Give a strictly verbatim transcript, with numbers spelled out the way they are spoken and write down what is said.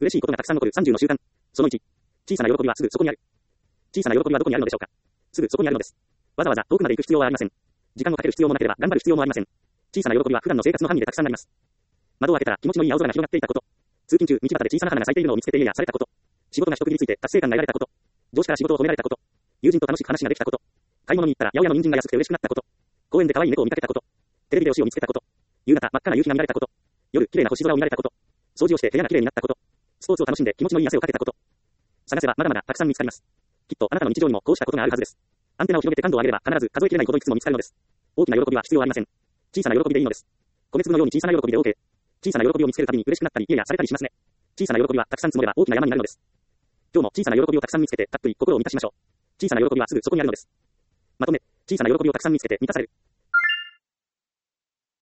嬉しいことがたくさん起こるさんじゅうの習慣。そのいち。小さな喜びはすぐそこにある。小さな喜びはどこにあるのでしょうか。すぐそこにあるのです。わざわざ遠くまで行く必要はありません。時間をかける必要もなければ頑張る必要もありません。小さな喜びは普段の生活の範囲でたくさんあります。窓を開けたら気持ちのいい青空が広がっていたこと。通勤中、道端で小さな花が咲いているのを見つけて家やされたこと。仕事が一区切りついて達成感が得られたこと。上司から仕事を褒められたこと。友人と楽しく話ができたこと。買い物に行ったら八百屋の人参が安くて嬉しくなったこと。公園で可愛い猫を見かけたこと。テレビで推しを見つけたこと。夕方、真っ赤な夕日が見られたこと。夜、綺麗な星空を見られたこと。掃除をして部屋が綺麗になったこと。スポーツを楽しんで気持ちのいい汗をかけたこと。探せばまだまだたくさん見つかります。きっとあなたの日常にもこうしたことがあるはずです。アンテナを広げて感度を上げれば必ず数えきれないほどいくつも見つかるのです。大きな喜びは必要ありません。小さな喜びでいいのです。米粒のように小さな喜びで OK。小さな喜びを見つけるたびに嬉しくなったり家やされたりしますね。小さな喜びはたくさん積もれば大きな山になるのです。今日も小さな喜びをたくさん見つけてたっぷり心を満たしましょう。小さな喜びはすぐそこにあるのです。まとめ、小さな喜びをたくさん見つけて満たされる。